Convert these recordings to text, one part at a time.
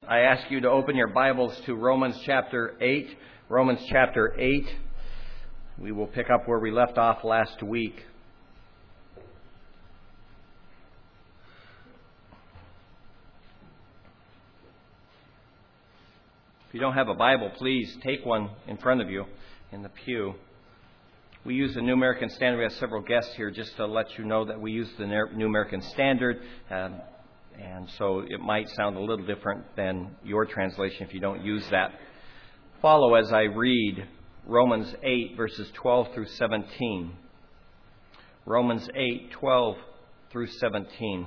I ask you to open your Bibles to Romans chapter 8. Romans chapter 8. We will pick up where we left off last week. If you don't have a Bible, please take one in front of you in the pew. We use the New American Standard. We have several guests here just to let you know that we use the New American Standard. And so it might sound a little different than your translation if you don't use that. Follow as I read Romans 8, verses 12 through 17. Romans 8, 12 through 17.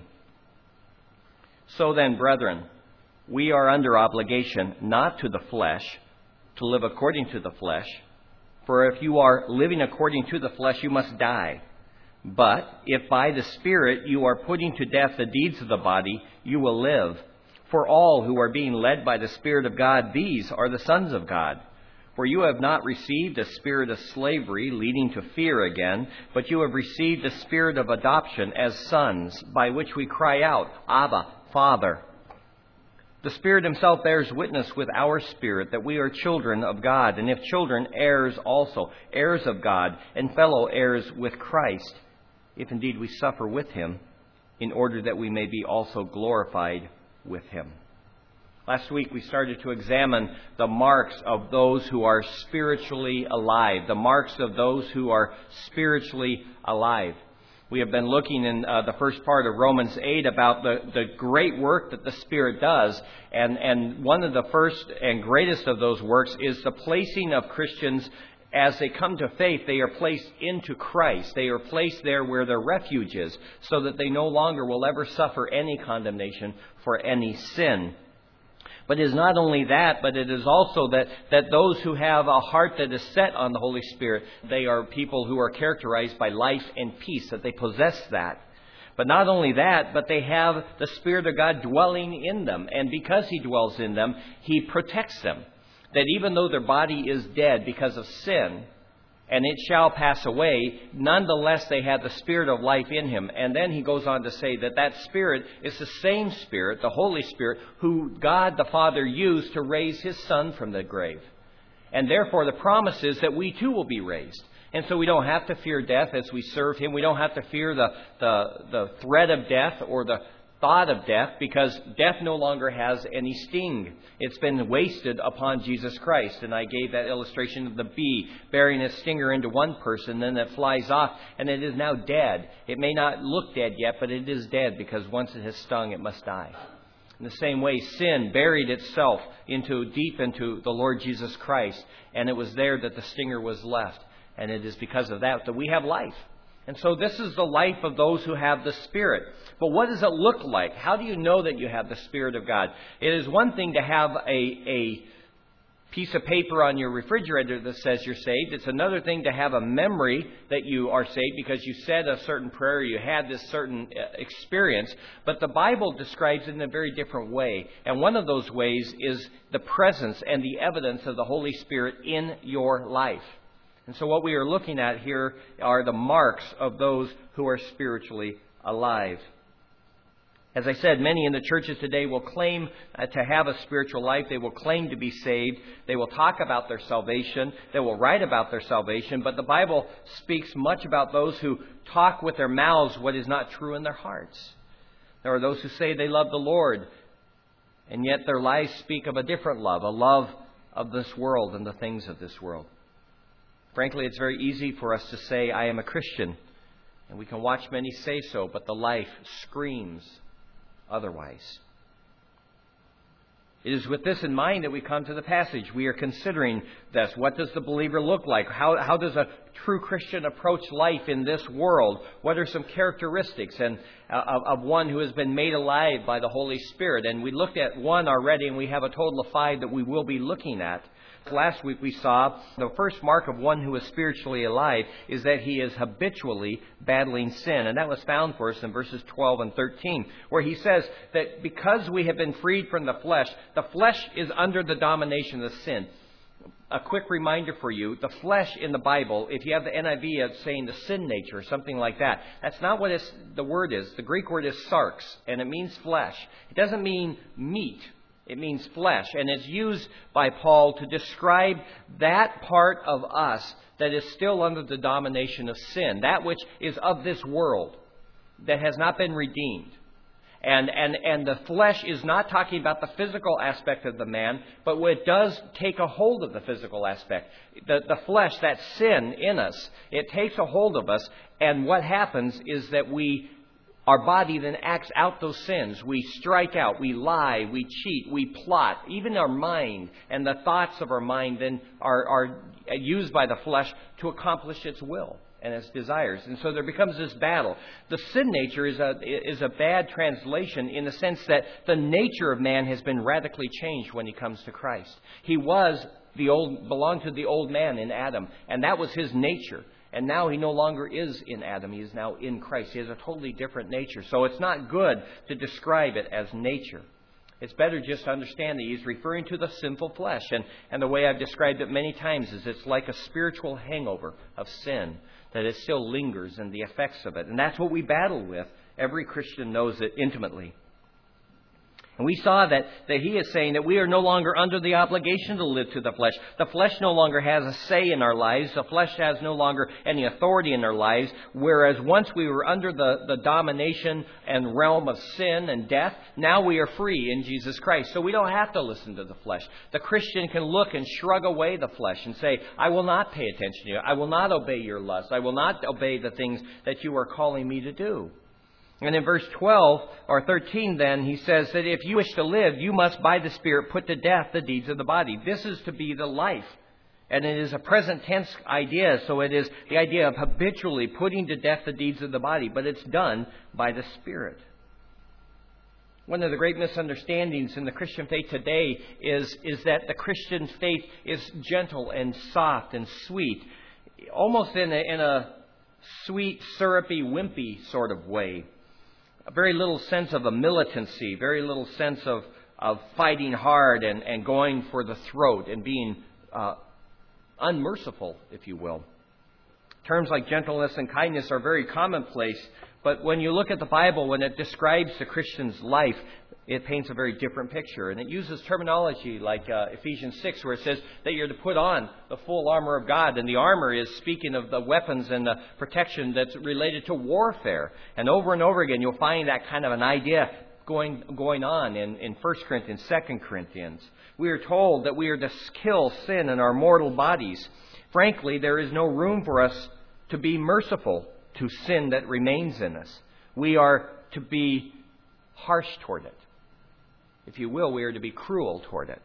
So then, brethren, we are under obligation not to the flesh, to live according to the flesh. For if you are living according to the flesh, you must die. But if by the Spirit you are putting to death the deeds of the body, you will live. For all who are being led by the Spirit of God, these are the sons of God. For you have not received a spirit of slavery leading to fear again, but you have received the spirit of adoption as sons, by which we cry out, Abba, Father. The Spirit Himself bears witness with our spirit that we are children of God, and if children, heirs also, heirs of God, and fellow heirs with Christ, if indeed we suffer with Him, in order that we may be also glorified with Him. Last week we started to examine the marks of those who are spiritually alive, the marks of those who are spiritually alive. We have been looking in the first part of Romans 8 about the great work that the Spirit does. And one of the first and greatest of those works is the placing of Christians. As they come to faith, they are placed into Christ. They are placed there where their refuge is, so that they no longer will ever suffer any condemnation for any sin. But it is not only that, but it is also that those who have a heart that is set on the Holy Spirit, they are people who are characterized by life and peace, that they possess that. But not only that, but they have the Spirit of God dwelling in them. And because He dwells in them, He protects them. That even though their body is dead because of sin, and it shall pass away, nonetheless they have the Spirit of life in Him. And then he goes on to say that Spirit is the same Spirit, the Holy Spirit, who God the Father used to raise His Son from the grave. And therefore the promise is that we too will be raised. And so we don't have to fear death as we serve Him. We don't have to fear the threat of death or the thought of death, because death no longer has any sting. It's been wasted upon Jesus Christ. And I gave that illustration of the bee burying its stinger into one person, then it flies off, and it is now dead. It may not look dead yet, but it is dead, because once it has stung, it must die. In the same way, sin buried itself deep into the Lord Jesus Christ, and it was there that the stinger was left. And it is because of that that we have life. And so this is the life of those who have the Spirit. But what does it look like? How do you know that you have the Spirit of God? It is one thing to have a piece of paper on your refrigerator that says you're saved. It's another thing to have a memory that you are saved because you said a certain prayer, you had this certain experience. But the Bible describes it in a very different way. And one of those ways is the presence and the evidence of the Holy Spirit in your life. And so what we are looking at here are the marks of those who are spiritually alive. As I said, many in the churches today will claim to have a spiritual life. They will claim to be saved. They will talk about their salvation. They will write about their salvation. But the Bible speaks much about those who talk with their mouths what is not true in their hearts. There are those who say they love the Lord, and yet their lives speak of a different love, a love of this world and the things of this world. Frankly, it's very easy for us to say, I am a Christian. And we can watch many say so, but the life screams otherwise. It is with this in mind that we come to the passage. We are considering this. What does the believer look like? How does a true Christian approach life in this world? What are some characteristics of one who has been made alive by the Holy Spirit? And we looked at one already, and we have a total of 5 that we will be looking at. Last week we saw the first mark of one who is spiritually alive is that he is habitually battling sin. And that was found for us in verses 12 and 13, where he says that because we have been freed from the flesh is under the domination of sin. A quick reminder for you, the flesh in the Bible, if you have the NIV, it's saying the sin nature or something like that. That's not what the word is. The Greek word is sarx, and it means flesh. It doesn't mean meat. It means flesh. And it's used by Paul to describe that part of us that is still under the domination of sin. That which is of this world, that has not been redeemed. And the flesh is not talking about the physical aspect of the man, but it does take a hold of the physical aspect. The flesh, that sin in us, it takes a hold of us, and what happens is that our body then acts out those sins. We strike out, we lie, we cheat, we plot. Even our mind and the thoughts of our mind then are used by the flesh to accomplish its will and its desires. And so there becomes this battle. The sin nature is a bad translation in the sense that the nature of man has been radically changed when he comes to Christ. He belonged to the old man in Adam, and that was his nature. And now he no longer is in Adam. He is now in Christ. He has a totally different nature. So it's not good to describe it as nature. It's better just to understand that he's referring to the sinful flesh. And the way I've described it many times is it's like a spiritual hangover of sin, that it still lingers in the effects of it. And that's what we battle with. Every Christian knows it intimately. And we saw that he is saying that we are no longer under the obligation to live to the flesh. The flesh no longer has a say in our lives. The flesh has no longer any authority in our lives. Whereas once we were under the domination and realm of sin and death, now we are free in Jesus Christ. So we don't have to listen to the flesh. The Christian can look and shrug away the flesh and say, I will not pay attention to you. I will not obey your lust. I will not obey the things that you are calling me to do. And in verse 12 or 13 then, he says that if you wish to live, you must by the Spirit put to death the deeds of the body. This is to be the life. And it is a present tense idea, so it is the idea of habitually putting to death the deeds of the body. But it's done by the Spirit. One of the great misunderstandings in the Christian faith today is that the Christian faith is gentle and soft and sweet, almost in a sweet, syrupy, wimpy sort of way. A very little sense of a militancy, very little sense of fighting hard and going for the throat and being unmerciful, if you will. Terms like gentleness and kindness are very commonplace, but when you look at the Bible, when it describes the Christian's life, it paints a very different picture. And it uses terminology like Ephesians 6, where it says that you're to put on the full armor of God. And the armor is speaking of the weapons and the protection that's related to warfare. And over again, you'll find that kind of an idea going on in 1 Corinthians, 2 Corinthians. We are told that we are to kill sin in our mortal bodies. Frankly, there is no room for us to be merciful to sin that remains in us. We are to be harsh toward it. If you will, we are to be cruel toward it.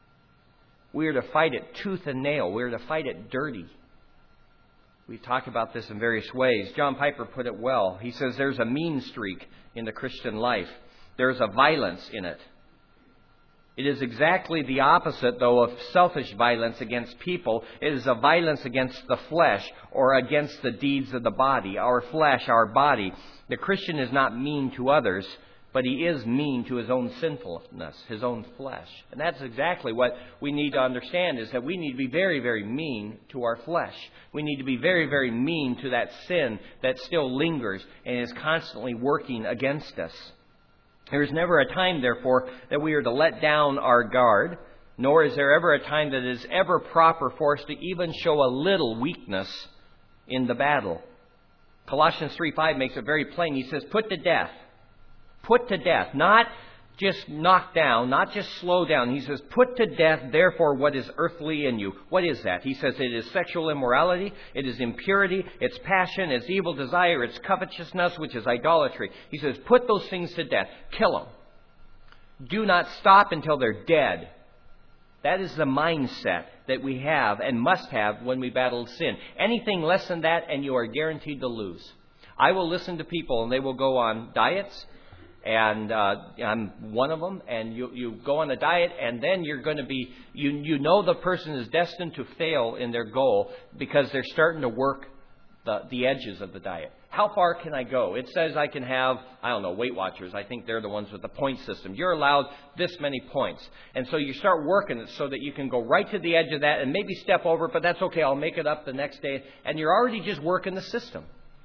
We are to fight it tooth and nail. We are to fight it dirty. We've talked about this in various ways. John Piper put it well. He says there's a mean streak in the Christian life. There's a violence in it. It is exactly the opposite, though, of selfish violence against people. It is a violence against the flesh or against the deeds of the body, our flesh, our body. The Christian is not mean to others, but he is mean to his own sinfulness, his own flesh. And that's exactly what we need to understand, is that we need to be very, very mean to our flesh. We need to be very, very mean to that sin that still lingers and is constantly working against us. There is never a time, therefore, that we are to let down our guard, nor is there ever a time that it is ever proper for us to even show a little weakness in the battle. Colossians 3:5 makes it very plain. He says, put to death. Put to death. Not just knock down, not just slow down. He says, put to death, therefore, what is earthly in you. What is that? He says it is sexual immorality, it is impurity, it's passion, it's evil desire, it's covetousness, which is idolatry. He says, put those things to death. Kill them. Do not stop until they're dead. That is the mindset that we have and must have when we battle sin. Anything less than that, and you are guaranteed to lose. I will listen to people, and they will go on diets. And I'm one of them, and you go on a diet, and then you're going to be, you know the person is destined to fail in their goal because they're starting to work the edges of the diet. How far can I go? It says I can have, Weight Watchers. I think they're the ones with the point system. You're allowed this many points. And so you start working it so that you can go right to the edge of that and maybe step over it, but that's okay. I'll make it up the next day. And you're already just working the system.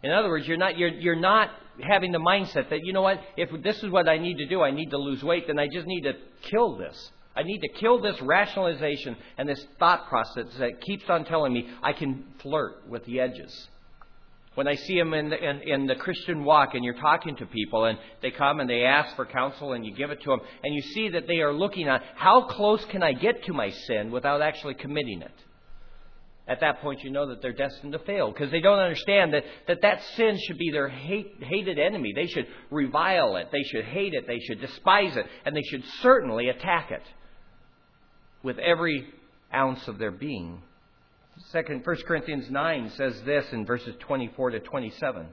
In other words, you're not having the mindset that, you know what, if this is what I need to do, I need to lose weight, then I just need to kill this. I need to kill this rationalization and this thought process that keeps on telling me I can flirt with the edges. When I see them in the Christian walk and you're talking to people and they come and they ask for counsel and you give it to them and you see that they are looking at how close can I get to my sin without actually committing it. At that point, you know that they're destined to fail because they don't understand that sin should be their hated enemy. They should revile it. They should hate it. They should despise it. And they should certainly attack it with every ounce of their being. 1 Corinthians 9 says this in verses 24 to 27.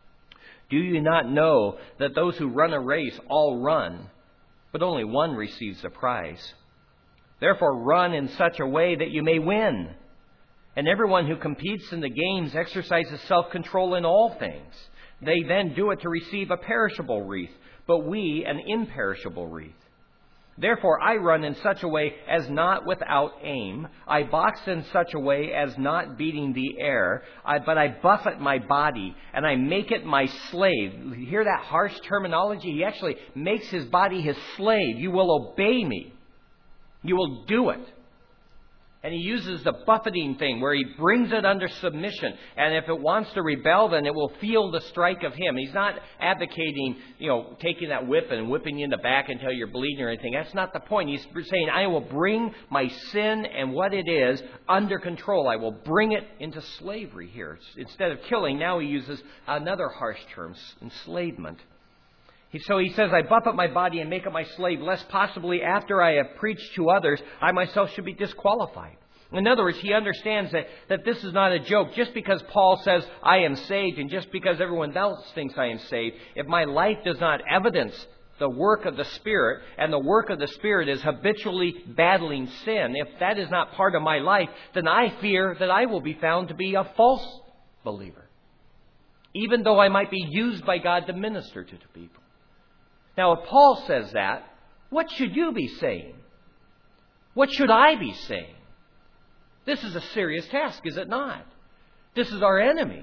Do you not know that those who run a race all run, but only one receives the prize? Therefore run in such a way that you may win. And everyone who competes in the games exercises self-control in all things. They then do it to receive a perishable wreath, but we an imperishable wreath. Therefore I run in such a way as not without aim. I box in such a way as not beating the air. But I buffet my body and I make it my slave. You hear that harsh terminology? He actually makes his body his slave. You will obey me. You will do it. And he uses the buffeting thing where he brings it under submission. And if it wants to rebel, then it will feel the strike of him. He's not advocating, taking that whip and whipping you in the back until you're bleeding or anything. That's not the point. He's saying, I will bring my sin and what it is under control. I will bring it into slavery here. Instead of killing, now he uses another harsh term, enslavement. So he says, I buffet my body and make it my slave, lest possibly after I have preached to others, I myself should be disqualified. In other words, he understands that this is not a joke. Just because Paul says, I am saved, and just because everyone else thinks I am saved, if my life does not evidence the work of the Spirit, and the work of the Spirit is habitually battling sin, if that is not part of my life, then I fear that I will be found to be a false believer, even though I might be used by God to minister to people. Now, if Paul says that, what should you be saying? What should I be saying? This is a serious task, is it not? This is our enemy.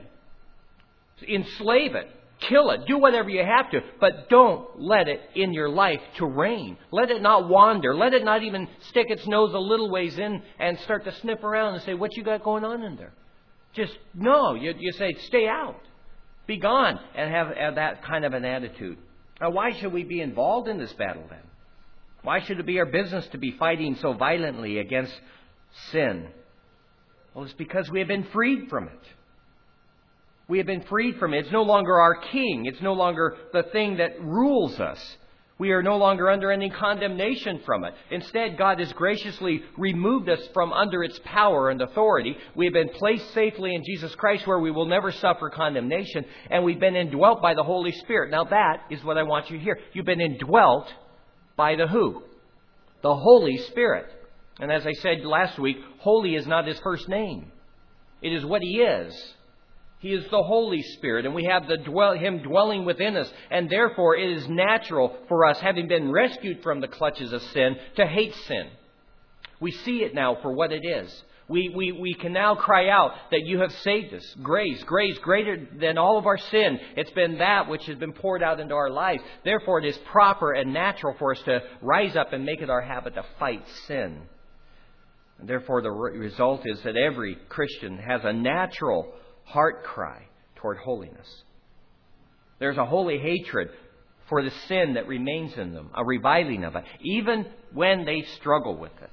Enslave it. Kill it. Do whatever you have to. But don't let it in your life to reign. Let it not wander. Let it not even stick its nose a little ways in and start to sniff around and say, what you got going on in there? Just, no. You say, stay out. Be gone. And have that kind of an attitude. Now, why should we be involved in this battle then? Why should it be our business to be fighting so violently against sin? Well, it's because we have been freed from it. We have been freed from it. It's no longer our king. It's no longer the thing that rules us. We are no longer under any condemnation from it. Instead, God has graciously removed us from under its power and authority. We have been placed safely in Jesus Christ where we will never suffer condemnation. And we've been indwelt by the Holy Spirit. Now that is what I want you to hear. You've been indwelt by the who? The Holy Spirit. And as I said last week, holy is not his first name. It is what he is. He is the Holy Spirit, and we have Him dwelling within us. And therefore, it is natural for us, having been rescued from the clutches of sin, to hate sin. We see it now for what it is. We can now cry out that you have saved us. Grace greater than all of our sin. It's been that which has been poured out into our life. Therefore, it is proper and natural for us to rise up and make it our habit to fight sin. And therefore, the result is that every Christian has a natural heart cry toward holiness. There's a holy hatred for the sin that remains in them, a reviling of it, even when they struggle with it.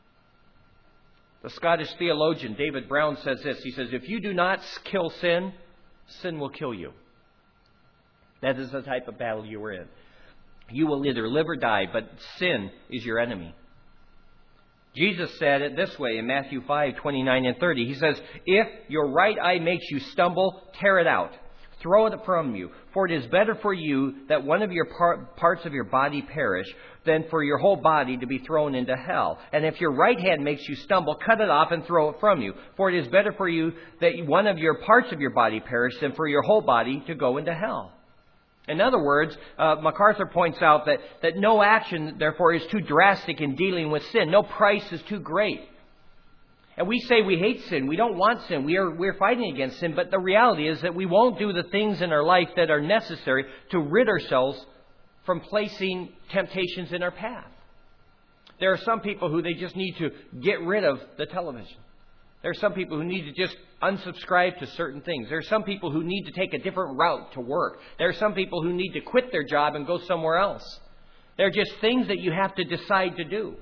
The Scottish theologian David Brown says this. He says, if you do not kill sin, sin will kill you. That is the type of battle you are in. You will either live or die, but sin is your enemy. Jesus said it this way in Matthew 5:29 and 30. He says, if your right eye makes you stumble, tear it out. Throw it from you. For it is better for you that one of your parts of your body perish than for your whole body to be thrown into hell. And if your right hand makes you stumble, cut it off and throw it from you. For it is better for you that one of your parts of your body perish than for your whole body to go into hell. In other words, MacArthur points out that no action, therefore, is too drastic in dealing with sin. No price is too great. And we say we hate sin. We don't want sin. We're fighting against sin. But the reality is that we won't do the things in our life that are necessary to rid ourselves from placing temptations in our path. There are some people who they just need to get rid of the television. There are some people who need to just unsubscribe to certain things. There are some people who need to take a different route to work. There are some people who need to quit their job and go somewhere else. There are just things that you have to decide to do.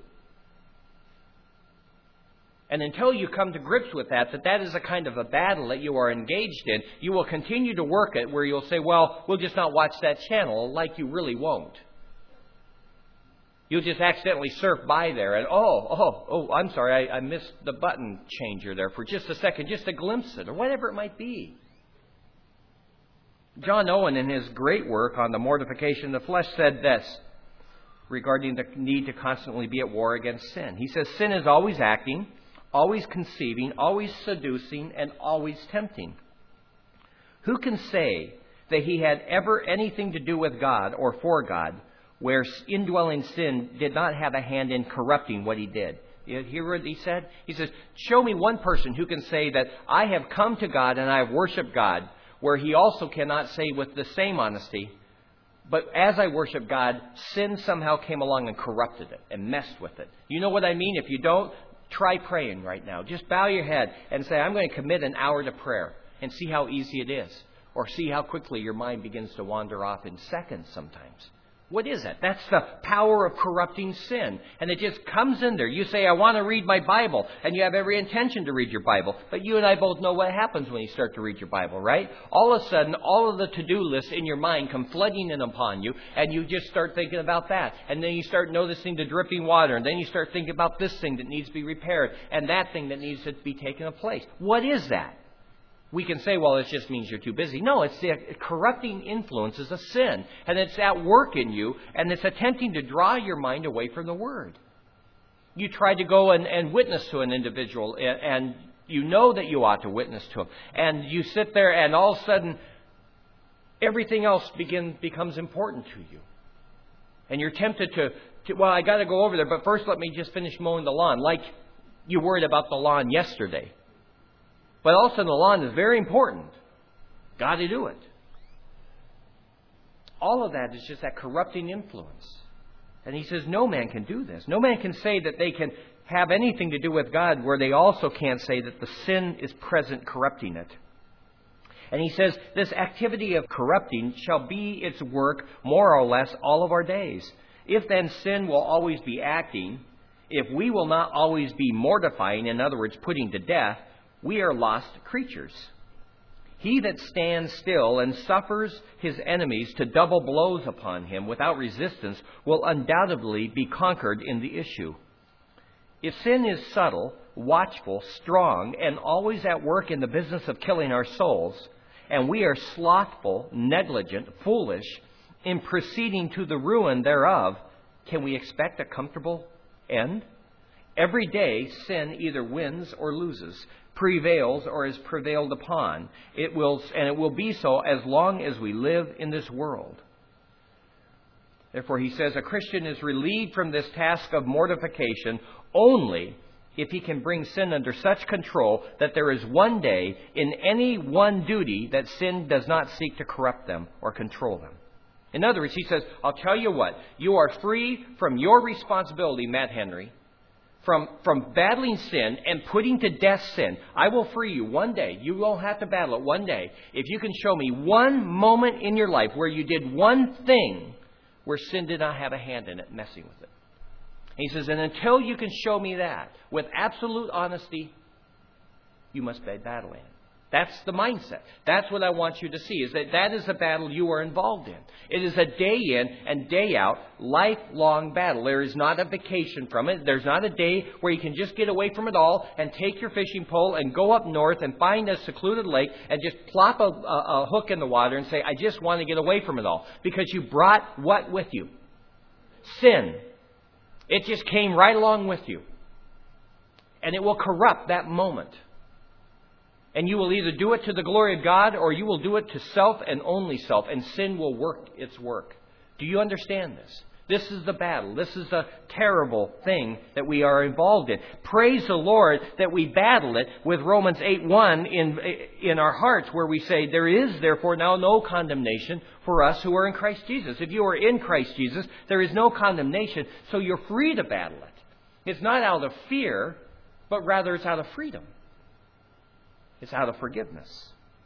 And until you come to grips with that is a kind of a battle that you are engaged in, you will continue to work it where you'll say, well, we'll just not watch that channel, like you really won't. You'll just accidentally surf by there and, I'm sorry, I missed the button changer there for just a second, just to glimpse it, or whatever it might be. John Owen, in his great work on the mortification of the flesh, said this regarding the need to constantly be at war against sin. He says, sin is always acting, always conceiving, always seducing, and always tempting. Who can say that he had ever anything to do with God or for God, where indwelling sin did not have a hand in corrupting what he did? You hear what he said? He says, show me one person who can say that I have come to God and I have worshiped God, where he also cannot say with the same honesty, but as I worship God, sin somehow came along and corrupted it and messed with it. You know what I mean? If you don't, try praying right now. Just bow your head and say, I'm going to commit an hour to prayer, and see how easy it is. Or see how quickly your mind begins to wander off in seconds sometimes. What is it? That's the power of corrupting sin. And it just comes in there. You say, I want to read my Bible. And you have every intention to read your Bible. But you and I both know what happens when you start to read your Bible, right? All of a sudden, all of the to-do lists in your mind come flooding in upon you. And you just start thinking about that. And then you start noticing the dripping water. And then you start thinking about this thing that needs to be repaired. And that thing that needs to be taken a place. What is that? We can say, well, it just means you're too busy. No, it's the corrupting influence is a sin. And it's at work in you, and it's attempting to draw your mind away from the Word. You try to go and witness to an individual, and you know that you ought to witness to him. And you sit there, and all of a sudden, everything else becomes important to you. And you're tempted to well, I got to go over there, but first let me just finish mowing the lawn, like you worried about the lawn yesterday. But also the lawn is very important. Got to do it. All of that is just that corrupting influence. And he says no man can do this. No man can say that they can have anything to do with God where they also can't say that the sin is present corrupting it. And he says this activity of corrupting shall be its work more or less all of our days. If then sin will always be acting, if we will not always be mortifying, in other words, putting to death, we are lost creatures. He that stands still and suffers his enemies to double blows upon him without resistance will undoubtedly be conquered in the issue. If sin is subtle, watchful, strong, and always at work in the business of killing our souls, and we are slothful, negligent, foolish, in proceeding to the ruin thereof, can we expect a comfortable end? Every day sin either wins or loses, prevails or is prevailed upon. It will be so as long as we live in this world. Therefore, he says, a Christian is relieved from this task of mortification only if he can bring sin under such control that there is one day in any one duty that sin does not seek to corrupt them or control them. In other words, he says, I'll tell you what, you are free from your responsibility, Matt Henry, from battling sin and putting to death sin. I will free you one day. You won't have to battle it one day. If you can show me one moment in your life where you did one thing where sin did not have a hand in it, messing with it. He says, and until you can show me that with absolute honesty, you must be battling it. That's the mindset. That's what I want you to see, is that is a battle you are involved in. It is a day in and day out, lifelong battle. There is not a vacation from it. There's not a day where you can just get away from it all and take your fishing pole and go up north and find a secluded lake and just plop a hook in the water and say, I just want to get away from it all. Because you brought what with you? Sin. It just came right along with you. And it will corrupt that moment. And you will either do it to the glory of God or you will do it to self and only self. And sin will work its work. Do you understand this? This is the battle. This is a terrible thing that we are involved in. Praise the Lord that we battle it with Romans 8:1 in our hearts, where we say, there is therefore now no condemnation for us who are in Christ Jesus. If you are in Christ Jesus, there is no condemnation, so you're free to battle it. It's not out of fear, but rather it's out of freedom. It's out of forgiveness.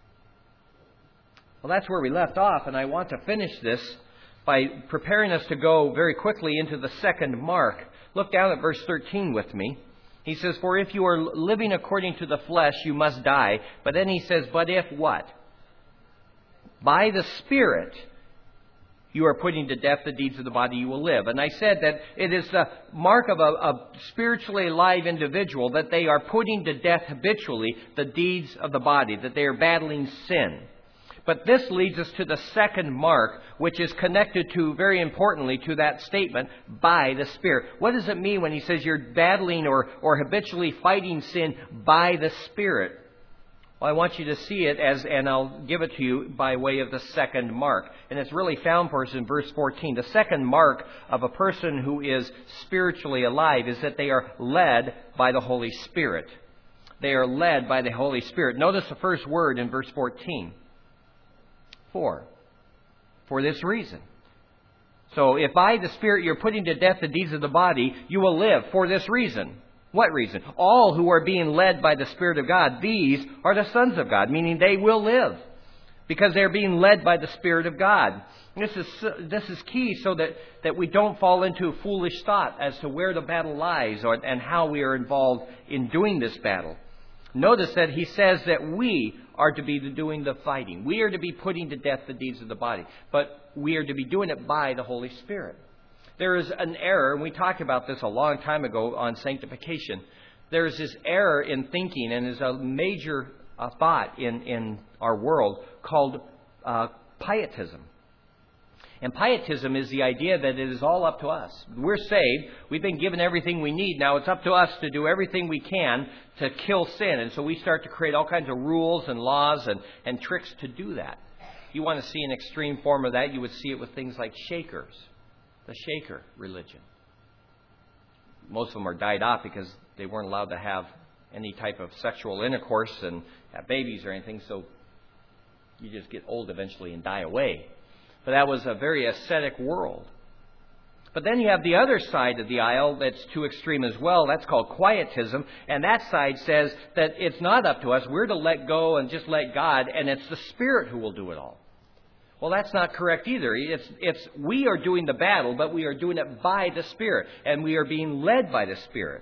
Well, that's where we left off, and I want to finish this by preparing us to go very quickly into the second mark. Look down at verse 13 with me. He says, for if you are living according to the flesh, you must die. But then he says, but if what? By the Spirit you are putting to death the deeds of the body, you will live. And I said that it is the mark of a spiritually alive individual that they are putting to death habitually the deeds of the body, that they are battling sin. But this leads us to the second mark, which is connected to, very importantly, to that statement, by the Spirit. What does it mean when he says you're battling or habitually fighting sin by the Spirit? Well, I want you to see it and I'll give it to you by way of the second mark. And it's really found for us in verse 14. The second mark of a person who is spiritually alive is that they are led by the Holy Spirit. They are led by the Holy Spirit. Notice the first word in verse 14. For this reason. So if by the Spirit you're putting to death the deeds of the body, you will live for this reason. What reason? All who are being led by the Spirit of God, these are the sons of God, meaning they will live because they're being led by the Spirit of God. This is key so that we don't fall into foolish thought as to where the battle lies and how we are involved in doing this battle. Notice that he says that we are to be doing the fighting. We are to be putting to death the deeds of the body. But we are to be doing it by the Holy Spirit. There is an error, and we talked about this a long time ago on sanctification. There is this error in thinking, and is a major thought in our world called pietism. And pietism is the idea that it is all up to us. We're saved. We've been given everything we need. Now it's up to us to do everything we can to kill sin. And so we start to create all kinds of rules and laws and tricks to do that. If you want to see an extreme form of that, you would see it with things like Shakers, the Shaker religion. Most of them are died off because they weren't allowed to have any type of sexual intercourse and have babies or anything. So you just get old eventually and die away. But that was a very ascetic world. But then you have the other side of the aisle that's too extreme as well. That's called quietism. And that side says that it's not up to us. We're to let go and just let God, and it's the Spirit who will do it all. Well, that's not correct either. It's we are doing the battle, but we are doing it by the Spirit. And we are being led by the Spirit.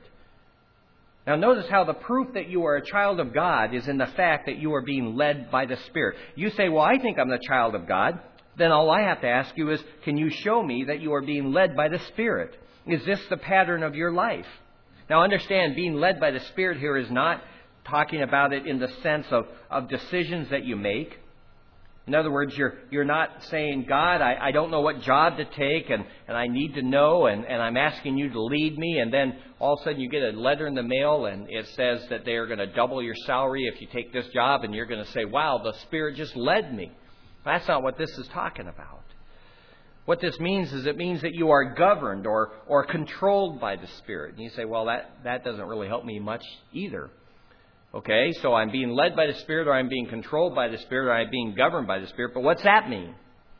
Now notice how the proof that you are a child of God is in the fact that you are being led by the Spirit. You say, well, I think I'm the child of God. Then all I have to ask you is, can you show me that you are being led by the Spirit? Is this the pattern of your life? Now understand, being led by the Spirit here is not talking about it in the sense of decisions that you make. In other words, you're not saying, God, I don't know what job to take and I need to know and I'm asking you to lead me. And then all of a sudden you get a letter in the mail and it says that they are going to double your salary if you take this job. And you're going to say, wow, the Spirit just led me. That's not what this is talking about. What this means is it means that you are governed or controlled by the Spirit. And you say, well, that doesn't really help me much either. Okay, so I'm being led by the Spirit, or I'm being controlled by the Spirit, or I'm being governed by the Spirit. But what's that mean?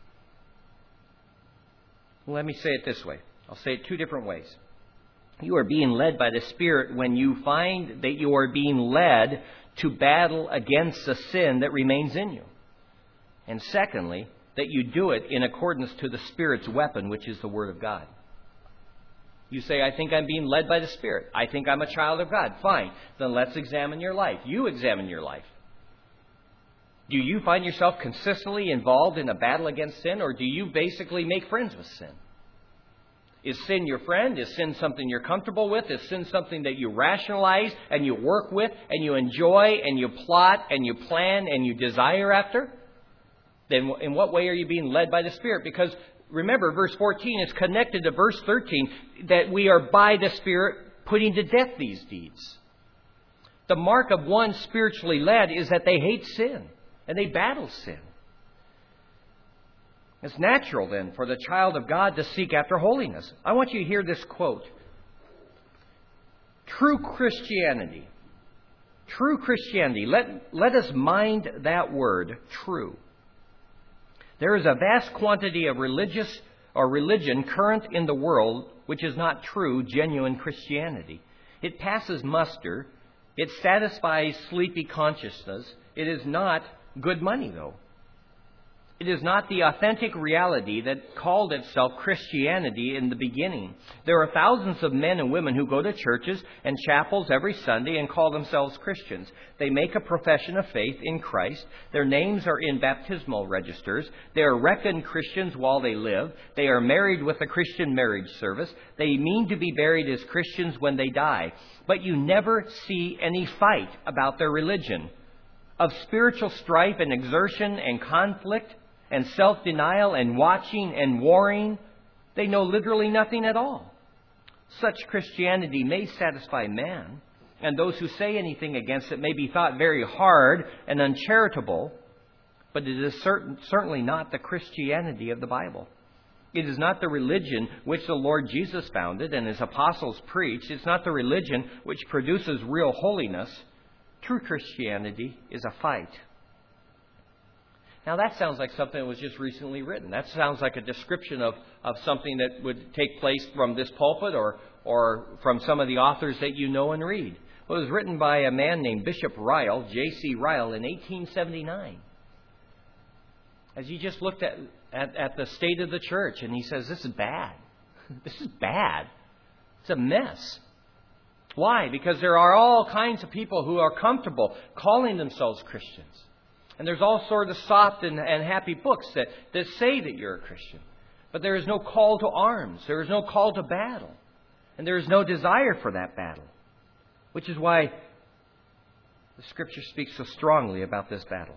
Well, let me say it this way. I'll say it two different ways. You are being led by the Spirit when you find that you are being led to battle against the sin that remains in you. And secondly, that you do it in accordance to the Spirit's weapon, which is the Word of God. You say, I think I'm being led by the Spirit. I think I'm a child of God. Fine. Then let's examine your life. You examine your life. Do you find yourself consistently involved in a battle against sin, or do you basically make friends with sin? Is sin your friend? Is sin something you're comfortable with? Is sin something that you rationalize and you work with and you enjoy and you plot and you plan and you desire after? Then in what way are you being led by the Spirit? Because remember, verse 14 is connected to verse 13, that we are by the Spirit putting to death these deeds. The mark of one spiritually led is that they hate sin and they battle sin. It's natural then for the child of God to seek after holiness. I want you to hear this quote. True Christianity. Let us mind that word, true. There is a vast quantity of religion current in the world which is not true, genuine Christianity. It passes muster. It satisfies sleepy consciousness. It is not good money, though. It is not the authentic reality that called itself Christianity in the beginning. There are thousands of men and women who go to churches and chapels every Sunday and call themselves Christians. They make a profession of faith in Christ. Their names are in baptismal registers. They are reckoned Christians while they live. They are married with a Christian marriage service. They mean to be buried as Christians when they die. But you never see any fight about their religion. Of spiritual strife and exertion and conflict and self-denial and watching and warring, they know literally nothing at all. Such Christianity may satisfy man, and those who say anything against it may be thought very hard and uncharitable, but it is certainly not the Christianity of the Bible. It is not the religion which the Lord Jesus founded and His apostles preached. It's not the religion which produces real holiness. True Christianity is a fight. Now that sounds like something that was just recently written. That sounds like a description of something that would take place from this pulpit or from some of the authors that you know and read. Well, it was written by a man named Bishop Ryle, J.C. Ryle, in 1879. As he just looked at the state of the church, and he says, this is bad. This is bad. It's a mess. Why? Because there are all kinds of people who are comfortable calling themselves Christians. And there's all sorts of soft and happy books that say that you're a Christian. But there is no call to arms. There is no call to battle. And there is no desire for that battle. Which is why the Scripture speaks so strongly about this battle.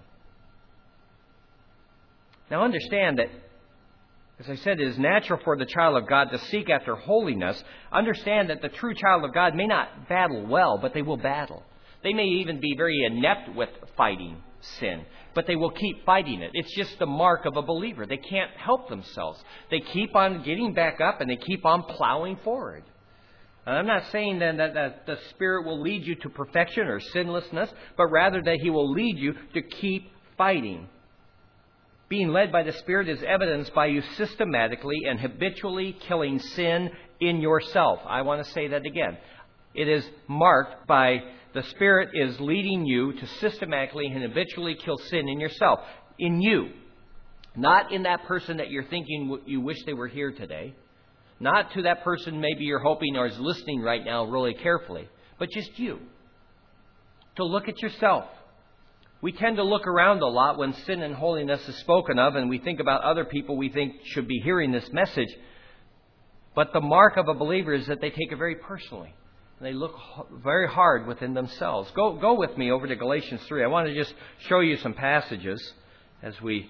Now understand that, as I said, it is natural for the child of God to seek after holiness. Understand that the true child of God may not battle well, but they will battle. They may even be very inept with fighting sin, but they will keep fighting it. It's just the mark of a believer. They can't help themselves. They keep on getting back up and they keep on plowing forward. And I'm not saying then that the Spirit will lead you to perfection or sinlessness, but rather that He will lead you to keep fighting. Being led by the Spirit is evidenced by you systematically and habitually killing sin in yourself. I want to say that again. It is marked by the Spirit is leading you to systematically and habitually kill sin in yourself. In you. Not in that person that you're thinking you wish they were here today. Not to that person maybe you're hoping or is listening right now really carefully. But just you. To look at yourself. We tend to look around a lot when sin and holiness is spoken of, and we think about other people we think should be hearing this message. But the mark of a believer is that they take it very personally. They look very hard within themselves. Go with me over to Galatians 3. I want to just show you some passages as we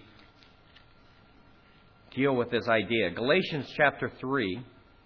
deal with this idea. Galatians chapter 3.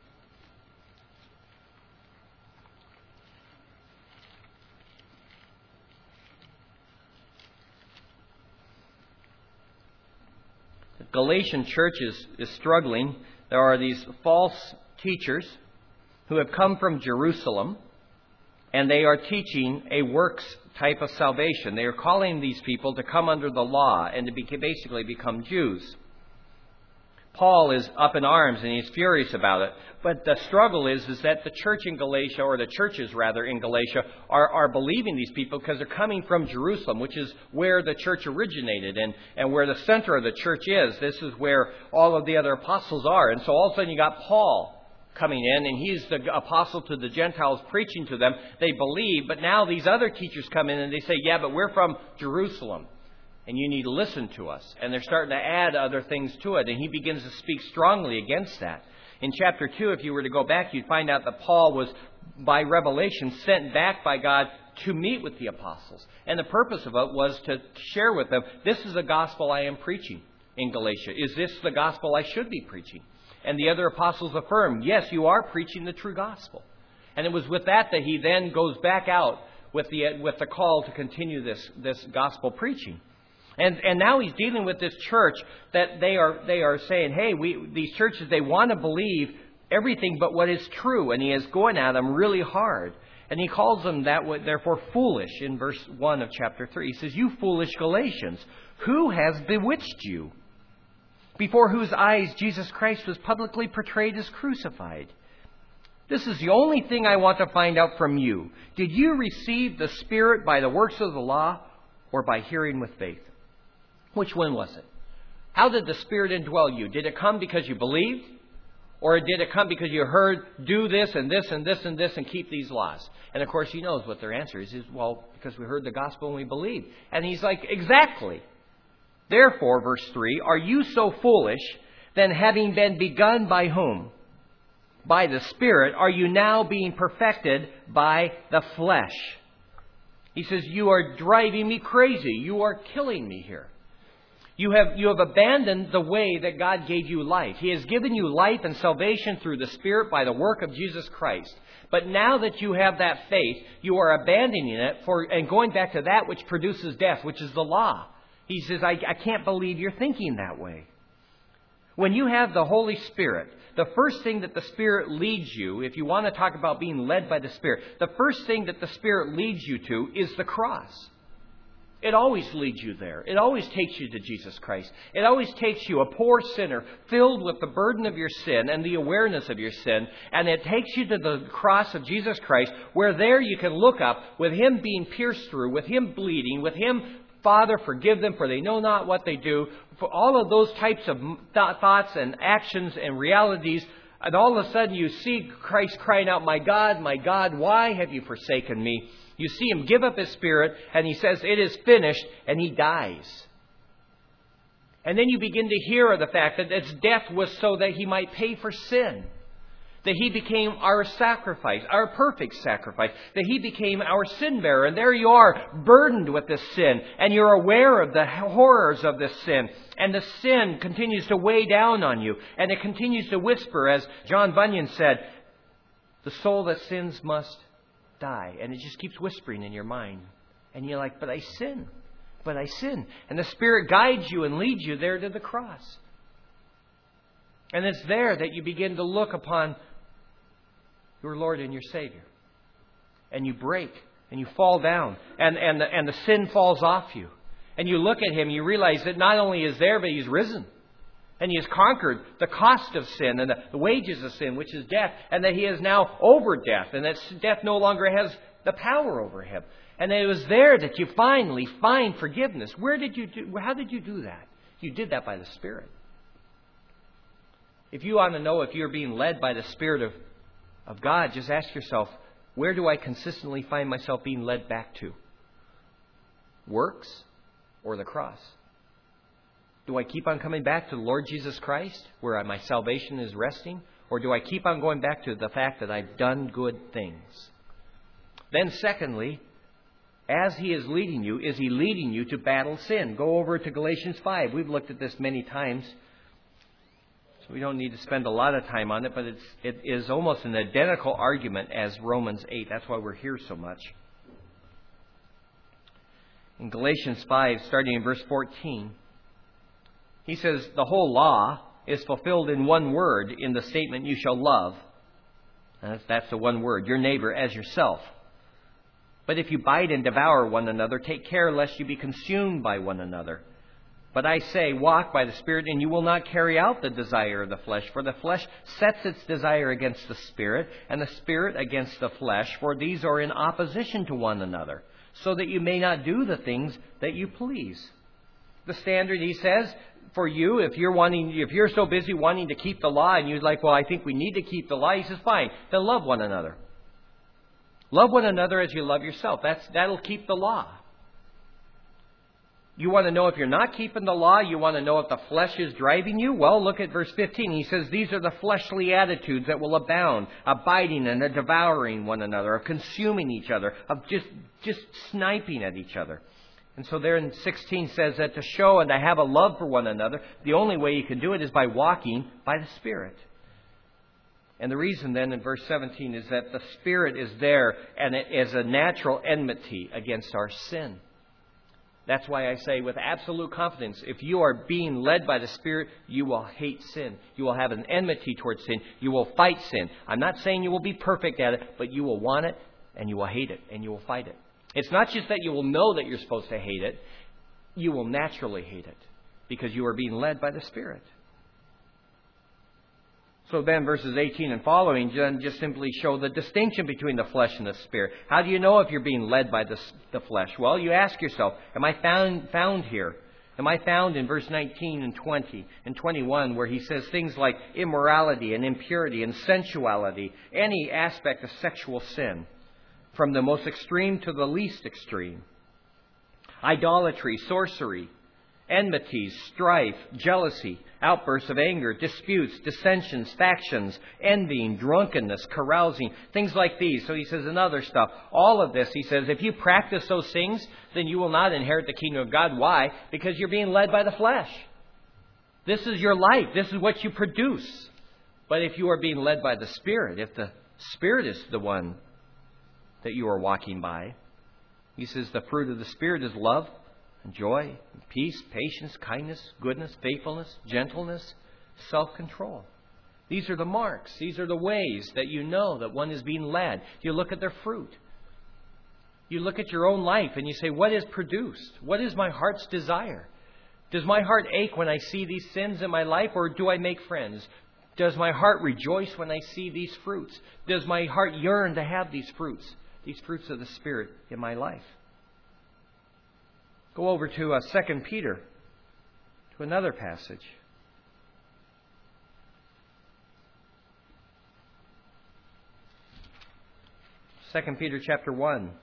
The Galatian church is struggling. There are these false teachers who have come from Jerusalem, and they are teaching a works type of salvation. They are calling these people to come under the law and to basically become Jews. Paul is up in arms and he's furious about it. But the struggle is that the church in Galatia, or the churches rather in Galatia, are believing these people because they're coming from Jerusalem, which is where the church originated and where the center of the church is. This is where all of the other apostles are. And so all of a sudden you got Paul coming in, and he's the apostle to the Gentiles preaching to them. They believe, but now these other teachers come in and they say, yeah, but we're from Jerusalem. And you need to listen to us. And they're starting to add other things to it. And he begins to speak strongly against that. In chapter 2, if you were to go back, you'd find out that Paul was, by revelation, sent back by God to meet with the apostles. And the purpose of it was to share with them, this is the gospel I am preaching in Galatia. Is this the gospel I should be preaching? And the other apostles affirmed, yes, you are preaching the true gospel. And it was with that he then goes back out with the call to continue this gospel preaching. And now he's dealing with this church that they are saying, hey, these churches, they want to believe everything but what is true. And he is going at them really hard. And he calls them therefore foolish in verse 1 of chapter 3. He says, you foolish Galatians, who has bewitched you? Before whose eyes Jesus Christ was publicly portrayed as crucified. This is the only thing I want to find out from you. Did you receive the Spirit by the works of the law or by hearing with faith? Which one was it? How did the Spirit indwell you? Did it come because you believed? Or did it come because you heard, do this and this and this and this and keep these laws? And of course he knows what their answer is. Well, because we heard the gospel and we believed. And he's like, exactly. Therefore, verse 3, are you so foolish, then having been begun by whom? By the Spirit, are you now being perfected by the flesh? He says, you are driving me crazy. You are killing me here. You have abandoned the way that God gave you life. He has given you life and salvation through the Spirit by the work of Jesus Christ. But now that you have that faith, you are abandoning it and going back to that which produces death, which is the law. He says, I can't believe you're thinking that way. When you have the Holy Spirit, the first thing that the Spirit leads you, if you want to talk about being led by the Spirit, the first thing that the Spirit leads you to is the cross. It always leads you there. It always takes you to Jesus Christ. It always takes you, a poor sinner, filled with the burden of your sin and the awareness of your sin, and it takes you to the cross of Jesus Christ, where there you can look up with Him being pierced through, with Him bleeding, with Him, Father, forgive them, for they know not what they do. For all of those types of thoughts and actions and realities, and all of a sudden you see Christ crying out, my God, why have you forsaken me? You see Him give up His Spirit, and He says, it is finished, and He dies. And then you begin to hear of the fact that His death was so that He might pay for sin. That He became our sacrifice, our perfect sacrifice. That He became our sin bearer. And there you are, burdened with this sin. And you're aware of the horrors of this sin. And the sin continues to weigh down on you. And it continues to whisper, as John Bunyan said, the soul that sins must die. And it just keeps whispering in your mind. And you're like, but I sin. And the Spirit guides you and leads you there to the cross. And it's there that you begin to look upon your Lord and your Savior. And you break and you fall down. And the sin falls off you. And you look at Him, you realize that not only is there, but He's risen. And He has conquered the cost of sin and the wages of sin, which is death. And that He is now over death. And that death no longer has the power over Him. And it was there that you finally find forgiveness. How did you do that? You did that by the Spirit. If you want to know if you're being led by the Spirit of God, just ask yourself, where do I consistently find myself being led back to? Works or the cross? Do I keep on coming back to the Lord Jesus Christ, where my salvation is resting? Or do I keep on going back to the fact that I've done good things? Then secondly, as He is leading you, is He leading you to battle sin? Go over to Galatians 5. We've looked at this many times. We don't need to spend a lot of time on it, but it is almost an identical argument as Romans 8. That's why we're here so much. In Galatians 5, starting in verse 14, he says, the whole law is fulfilled in one word in the statement, you shall love. And that's the one word, your neighbor as yourself. But if you bite and devour one another, take care lest you be consumed by one another. But I say, walk by the Spirit, and you will not carry out the desire of the flesh. For the flesh sets its desire against the Spirit, and the Spirit against the flesh. For these are in opposition to one another, so that you may not do the things that you please. The standard, he says, for you, if you're so busy wanting to keep the law, and you're like, well, I think we need to keep the law, he says, fine, then love one another. Love one another as you love yourself. That'll keep the law. You want to know if you're not keeping the law? You want to know if the flesh is driving you? Well, look at verse 15. He says, these are the fleshly attitudes that will abound, abiding and devouring one another, of consuming each other, of just sniping at each other. And so there in 16 says that to show and to have a love for one another, the only way you can do it is by walking by the Spirit. And the reason then in verse 17 is that the Spirit is there and it is a natural enmity against our sin. That's why I say with absolute confidence, if you are being led by the Spirit, you will hate sin. You will have an enmity towards sin. You will fight sin. I'm not saying you will be perfect at it, but you will want it, and you will hate it, and you will fight it. It's not just that you will know that you're supposed to hate it. You will naturally hate it because you are being led by the Spirit. So then verses 18 and following just simply show the distinction between the flesh and the Spirit. How do you know if you're being led by the flesh? Well, you ask yourself, am I found here? Am I found in verse 19 and 20 and 21 where he says things like immorality and impurity and sensuality, any aspect of sexual sin, from the most extreme to the least extreme? Idolatry, sorcery, enmities, strife, jealousy, outbursts of anger, disputes, dissensions, factions, envying, drunkenness, carousing, things like these. So he says, and other stuff. All of this, he says, if you practice those things, then you will not inherit the kingdom of God. Why? Because you're being led by the flesh. This is your life. This is what you produce. But if you are being led by the Spirit, if the Spirit is the one that you are walking by, he says the fruit of the Spirit is love, and joy, and peace, patience, kindness, goodness, faithfulness, gentleness, self-control. These are the marks. These are the ways that you know that one is being led. You look at their fruit. You look at your own life and you say, what is produced? What is my heart's desire? Does my heart ache when I see these sins in my life, or do I make friends? Does my heart rejoice when I see these fruits? Does my heart yearn to have these fruits of the Spirit in my life? Go over to 2 Peter, to another passage. 2 Peter chapter 1.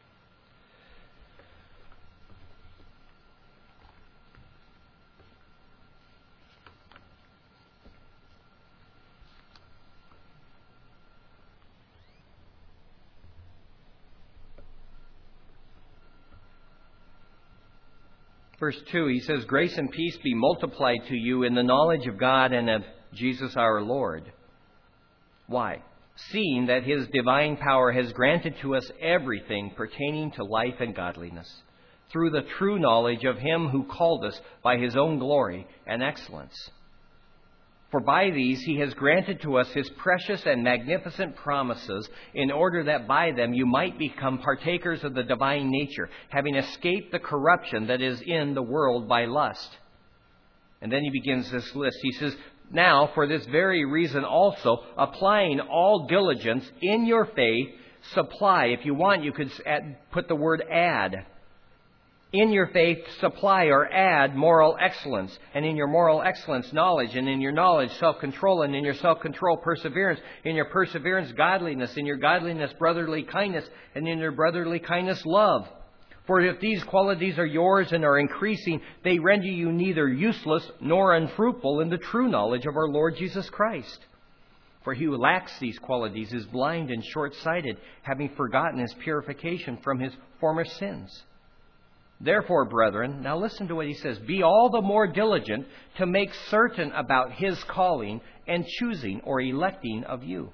Verse 2, he says, grace and peace be multiplied to you in the knowledge of God and of Jesus our Lord. Why? Seeing that His divine power has granted to us everything pertaining to life and godliness, through the true knowledge of Him who called us by His own glory and excellence. For by these He has granted to us His precious and magnificent promises, in order that by them you might become partakers of the divine nature, having escaped the corruption that is in the world by lust. And then he begins this list. He says, now for this very reason also, applying all diligence in your faith, supply. If you want, you could put the word add. In your faith, supply or add moral excellence. And in your moral excellence, knowledge. And in your knowledge, self-control. And in your self-control, perseverance. In your perseverance, godliness. In your godliness, brotherly kindness. And in your brotherly kindness, love. For if these qualities are yours and are increasing, they render you neither useless nor unfruitful in the true knowledge of our Lord Jesus Christ. For he who lacks these qualities is blind and short-sighted, having forgotten his purification from his former sins. Therefore, brethren, now listen to what he says, be all the more diligent to make certain about His calling and choosing or electing of you.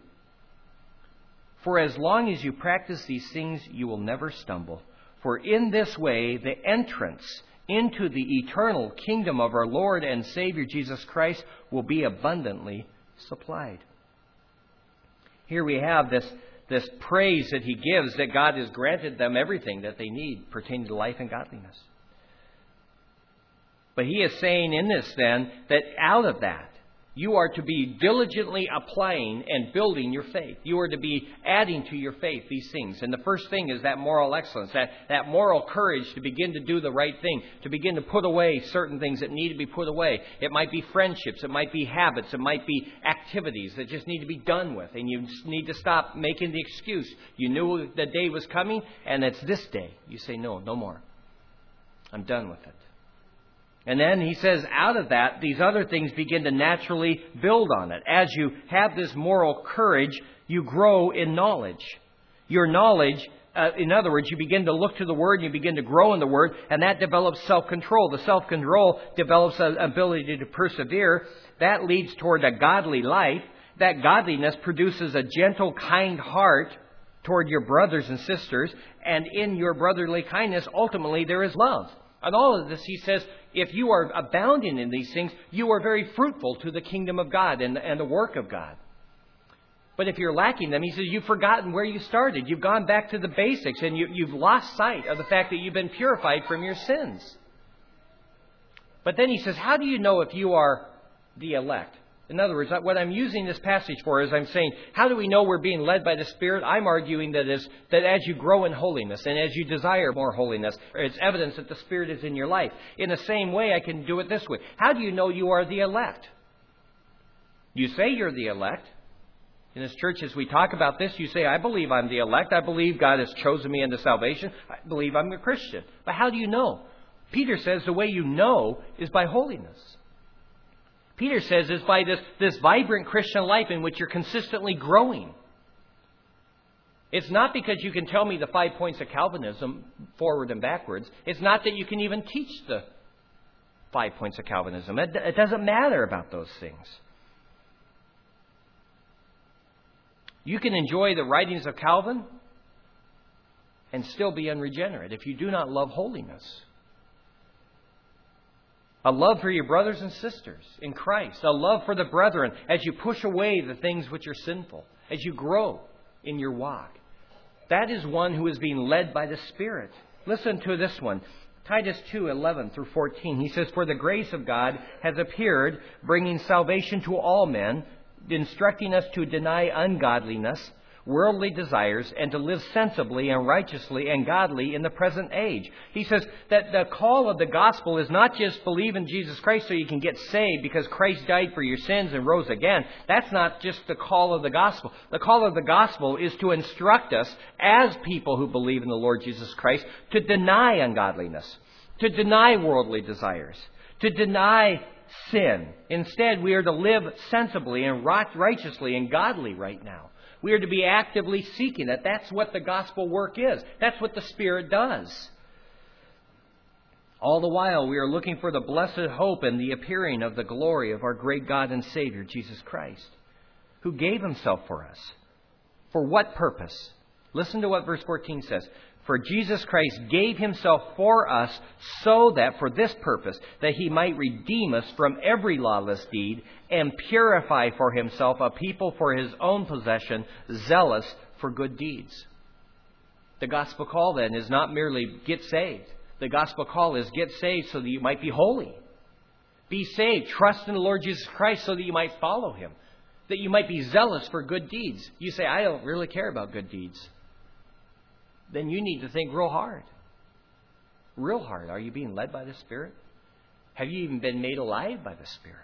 For as long as you practice these things, you will never stumble. For in this way, the entrance into the eternal kingdom of our Lord and Savior Jesus Christ will be abundantly supplied. Here we have this praise that he gives, that God has granted them everything that they need pertaining to life and godliness. But he is saying in this then that out of that, you are to be diligently applying and building your faith. You are to be adding to your faith these things. And the first thing is that moral excellence, that moral courage to begin to do the right thing, to begin to put away certain things that need to be put away. It might be friendships, it might be habits, it might be activities that just need to be done with. And you just need to stop making the excuse. You knew the day was coming and it's this day. You say, no more. I'm done with it. And then he says, out of that, these other things begin to naturally build on it. As you have this moral courage, you grow in knowledge. Your knowledge, in other words, you begin to look to the Word, you begin to grow in the Word, and that develops self-control. The self-control develops an ability to persevere. That leads toward a godly life. That godliness produces a gentle, kind heart toward your brothers and sisters. And in your brotherly kindness, ultimately, there is love. And all of this, he says, if you are abounding in these things, you are very fruitful to the kingdom of God and the work of God. But if you're lacking them, he says, you've forgotten where you started. You've gone back to the basics, and you've lost sight of the fact that you've been purified from your sins. But then he says, how do you know if you are the elect? In other words, what I'm using this passage for is I'm saying, how do we know we're being led by the Spirit? I'm arguing that as you grow in holiness and as you desire more holiness, it's evidence that the Spirit is in your life. In the same way, I can do it this way. How do you know you are the elect? You say you're the elect. In this church, as we talk about this, you say, I believe I'm the elect. I believe God has chosen me into salvation. I believe I'm a Christian. But how do you know? Peter says the way you know is by holiness. Peter says it's by this vibrant Christian life in which you're consistently growing. It's not because you can tell me the 5 points of Calvinism forward and backwards. It's not that you can even teach the 5 points of Calvinism. It doesn't matter about those things. You can enjoy the writings of Calvin and still be unregenerate if you do not love holiness. A love for your brothers and sisters in Christ. A love for the brethren as you push away the things which are sinful. As you grow in your walk. That is one who is being led by the Spirit. Listen to this one. Titus 2:11 through 14. He says, for the grace of God has appeared, bringing salvation to all men, instructing us to deny ungodliness, worldly desires, and to live sensibly and righteously and godly in the present age. He says that the call of the gospel is not just believe in Jesus Christ so you can get saved because Christ died for your sins and rose again. That's not just the call of the gospel. The call of the gospel is to instruct us as people who believe in the Lord Jesus Christ to deny ungodliness, to deny worldly desires, to deny sin. Instead, we are to live sensibly and righteously and godly right now. We are to be actively seeking it. That's what the gospel work is. That's what the Spirit does. All the while, we are looking for the blessed hope and the appearing of the glory of our great God and Savior, Jesus Christ, who gave Himself for us. For what purpose? Listen to what verse 14 says. For Jesus Christ gave Himself for us so that for this purpose, that He might redeem us from every lawless deed and purify for Himself a people for His own possession, zealous for good deeds. The gospel call then is not merely get saved. The gospel call is get saved so that you might be holy. Be saved. Trust in the Lord Jesus Christ so that you might follow Him. That you might be zealous for good deeds. You say, I don't really care about good deeds. Then you need to think real hard. Real hard. Are you being led by the Spirit? Have you even been made alive by the Spirit?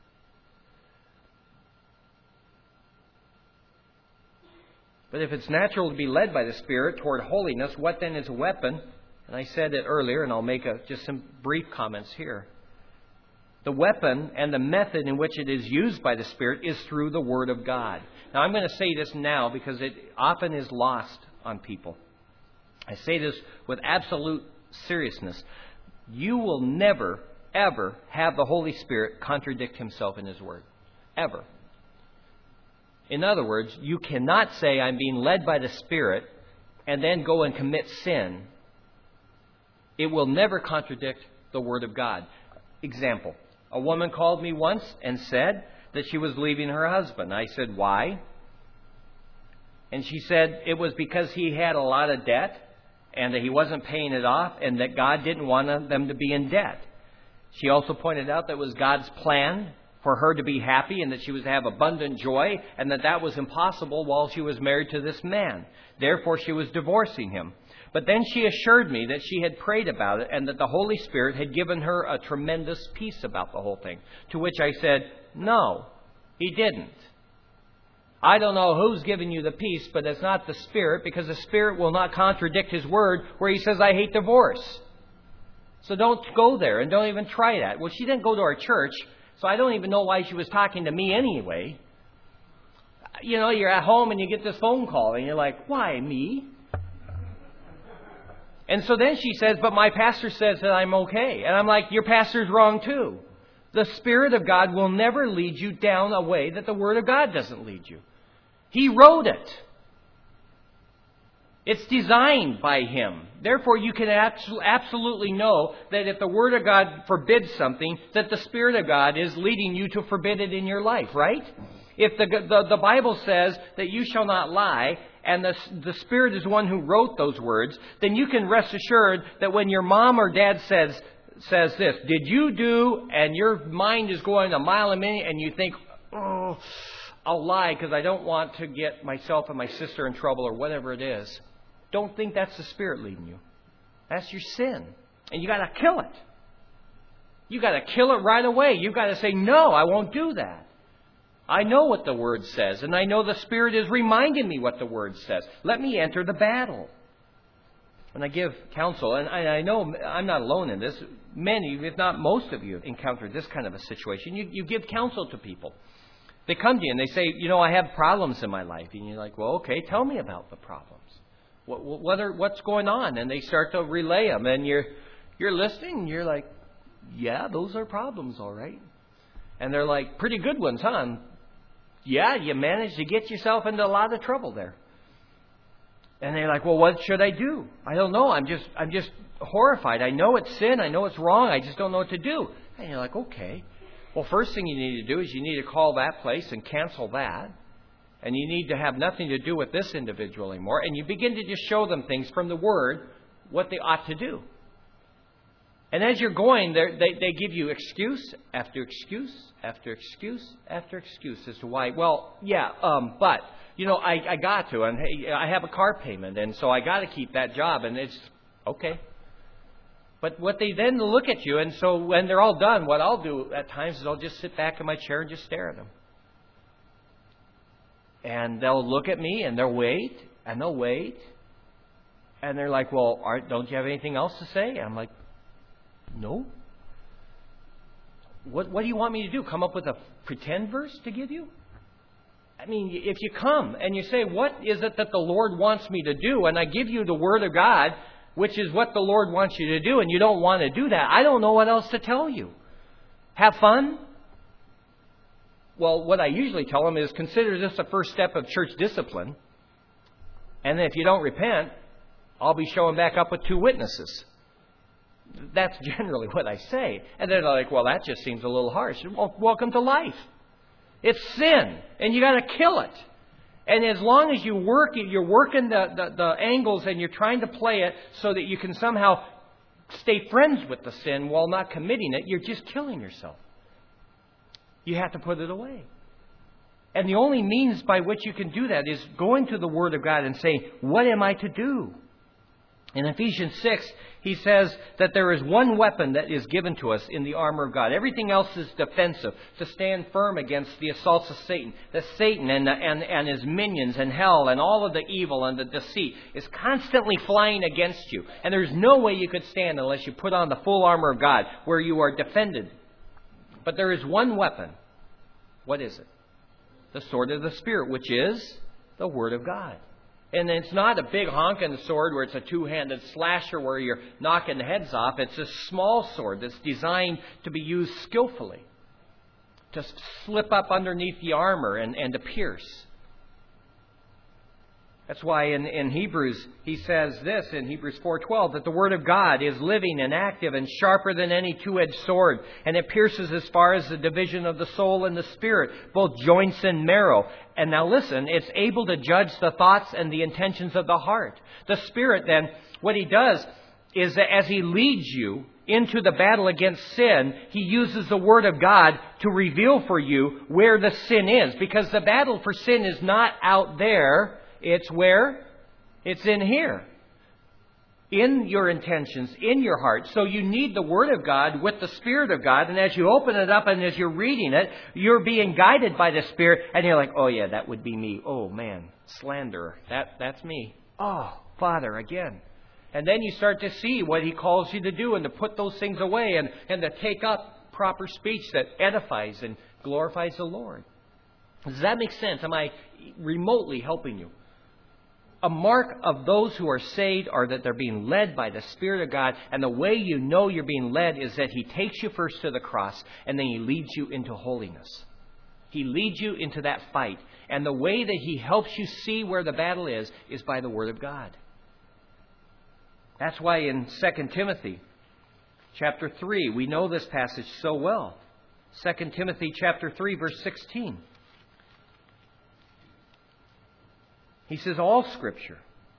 But if it's natural to be led by the Spirit toward holiness, what then is a weapon? And I said it earlier, and I'll make just some brief comments here. The weapon and the method in which it is used by the Spirit is through the Word of God. Now, I'm going to say this now because it often is lost on people. I say this with absolute seriousness. You will never, ever have the Holy Spirit contradict Himself in His Word. Ever. In other words, you cannot say, I'm being led by the Spirit, and then go and commit sin. It will never contradict the Word of God. Example. A woman called me once and said that she was leaving her husband. I said, why? And she said it was because he had a lot of debt and that he wasn't paying it off and that God didn't want them to be in debt. She also pointed out that it was God's plan for her to be happy and that she was to have abundant joy and that was impossible while she was married to this man. Therefore, she was divorcing him. But then she assured me that she had prayed about it and that the Holy Spirit had given her a tremendous peace about the whole thing. To which I said, no, He didn't. I don't know who's giving you the peace, but it's not the Spirit, because the Spirit will not contradict His Word where He says, I hate divorce. So don't go there and don't even try that. Well, she didn't go to our church, so I don't even know why she was talking to me anyway. You know, you're at home and you get this phone call and you're like, why me? And so then she says, but my pastor says that I'm okay. And I'm like, your pastor's wrong too. The Spirit of God will never lead you down a way that the Word of God doesn't lead you. He wrote it. It's designed by Him. Therefore, you can absolutely know that if the Word of God forbids something, that the Spirit of God is leading you to forbid it in your life, right? If the Bible says that you shall not lie, and the Spirit is the one who wrote those words, then you can rest assured that when your mom or dad says this, did you do, and your mind is going a mile a minute, and you think, oh, I'll lie because I don't want to get myself and my sister in trouble or whatever it is. Don't think that's the Spirit leading you. That's your sin. And you got to kill it. You got to kill it right away. You got to say, no, I won't do that. I know what the Word says, and I know the Spirit is reminding me what the Word says. Let me enter the battle. When I give counsel, and I know I'm not alone in this, many, if not most of you, have encountered this kind of a situation. You give counsel to people. They come to you and they say, I have problems in my life. And you're like, well, okay, tell me about the problems. What's going on? And they start to relay them. And you're listening and you're like, yeah, those are problems, all right. And they're like, pretty good ones, huh? And yeah, you managed to get yourself into a lot of trouble there. And they're like, well, what should I do? I don't know. I'm just horrified. I know it's sin. I know it's wrong. I just don't know what to do. And you're like, okay. Well, first thing you need to do is you need to call that place and cancel that. And you need to have nothing to do with this individual anymore. And you begin to just show them things from the Word, what they ought to do. And as you're going, they give you excuse after excuse after excuse after excuse as to why. Well, yeah, but, I got to. And hey, I have a car payment, and so I got to keep that job. And it's okay. But what they then look at you, and so when they're all done, what I'll do at times is I'll just sit back in my chair and just stare at them. And they'll look at me, and they'll wait, and they'll wait. And they're like, well, don't you have anything else to say? And I'm like, no. What do you want me to do? Come up with a pretend verse to give you? I mean, if you come and you say, what is it that the Lord wants me to do? And I give you the Word of God, which is what the Lord wants you to do, and you don't want to do that, I don't know what else to tell you. Have fun? Well, what I usually tell them is consider this the first step of church discipline. And then if you don't repent, I'll be showing back up with 2 witnesses. That's generally what I say. And they're like, well, that just seems a little harsh. Well, welcome to life. It's sin, and you got to kill it. And as long as you're working the angles and you're trying to play it so that you can somehow stay friends with the sin while not committing it, you're just killing yourself. You have to put it away. And the only means by which you can do that is going to the Word of God and saying, what am I to do? In Ephesians 6, he says that there is one weapon that is given to us in the armor of God. Everything else is defensive, to stand firm against the assaults of Satan. That Satan and his minions and hell and all of the evil and the deceit is constantly flying against you. And there's no way you could stand unless you put on the full armor of God, where you are defended. But there is one weapon. What is it? The sword of the Spirit, which is the Word of God. And it's not a big honking sword where it's a 2-handed slasher where you're knocking the heads off. It's a small sword that's designed to be used skillfully, to slip up underneath the armor and to pierce. That's why in Hebrews, he says this in Hebrews 4:12, that the Word of God is living and active and sharper than any 2-edged sword, and it pierces as far as the division of the soul and the spirit, both joints and marrow. And now listen, it's able to judge the thoughts and the intentions of the heart. The Spirit then, what He does is that as He leads you into the battle against sin, He uses the Word of God to reveal for you where the sin is. Because the battle for sin is not out there. It's where? It's in here. In your intentions, in your heart. So you need the Word of God with the Spirit of God. And as you open it up and as you're reading it, you're being guided by the Spirit. And you're like, oh yeah, that would be me. Oh man, slanderer. That's me. Oh, Father, again. And then you start to see what He calls you to do and to put those things away and to take up proper speech that edifies and glorifies the Lord. Does that make sense? Am I remotely helping you? A mark of those who are saved are that they're being led by the Spirit of God. And the way you know you're being led is that He takes you first to the cross and then He leads you into holiness. He leads you into that fight. And the way that He helps you see where the battle is by the Word of God. That's why in 2 Timothy chapter 3, we know this passage so well. 2 Timothy chapter 3, verse 16. He says, all Scripture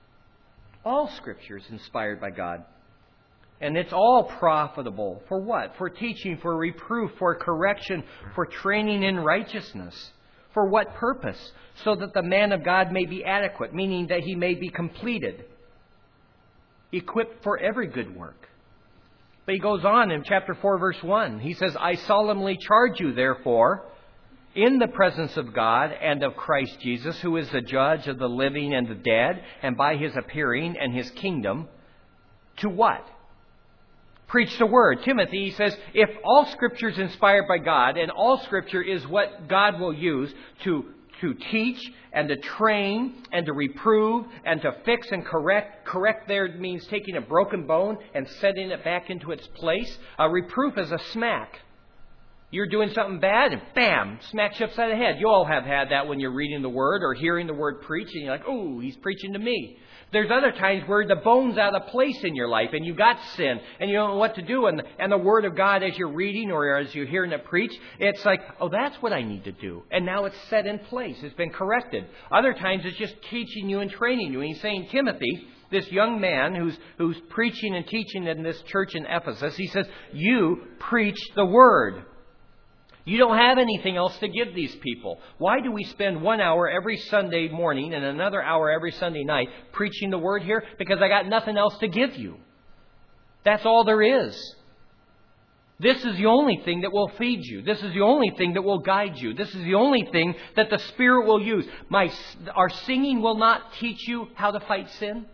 is inspired by God. And it's all profitable. For what? For teaching, for reproof, for correction, for training in righteousness. For what purpose? So that the man of God may be adequate, meaning that he may be completed, equipped for every good work. But he goes on in chapter 4, verse 1. He says, I solemnly charge you, therefore, in the presence of God and of Christ Jesus, who is the judge of the living and the dead, and by His appearing and His kingdom, to what? Preach the Word. Timothy, he says, if all Scripture is inspired by God, and all Scripture is what God will use to teach and to train and to reprove and to fix and correct. Correct there means taking a broken bone and setting it back into its place. A reproof is a smack. You're doing something bad and bam, smacks you upside the head. You all have had that when you're reading the Word or hearing the Word preached and you're like, oh, he's preaching to me. There's other times where the bone's out of place in your life and you got sin and you don't know what to do. And the Word of God, as you're reading or as you're hearing it preached, it's like, oh, that's what I need to do. And now it's set in place. It's been corrected. Other times it's just teaching you and training you. And he's saying, Timothy, this young man who's preaching and teaching in this church in Ephesus, he says, you preach the Word. You don't have anything else to give these people. Why do we spend 1 hour every Sunday morning and another hour every Sunday night preaching the Word here? Because I got nothing else to give you. That's all there is. This is the only thing that will feed you. This is the only thing that will guide you. This is the only thing that the Spirit will use. Our singing will not teach you how to fight sin.